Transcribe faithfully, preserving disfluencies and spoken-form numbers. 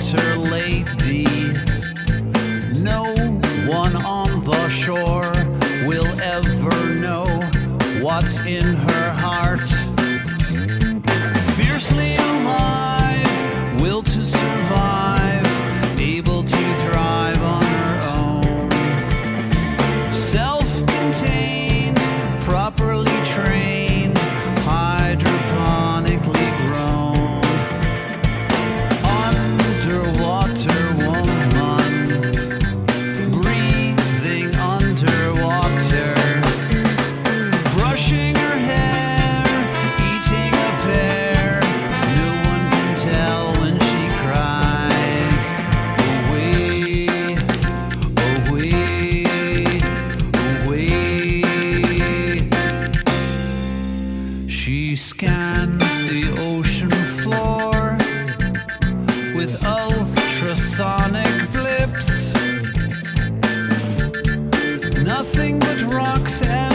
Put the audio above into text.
underwater lady. No one on the shore will ever know what's in her heart. Fiercely alive, will to survive, able to thrive on her own. Self-contained, properly trained, hydroponically grown. Underwater woman, breathing underwater, brushing her hair, eating a pear. No one can tell when she cries. Away, away, away. She scans the ocean floor with ultrasonic blips. Nothing but rocks and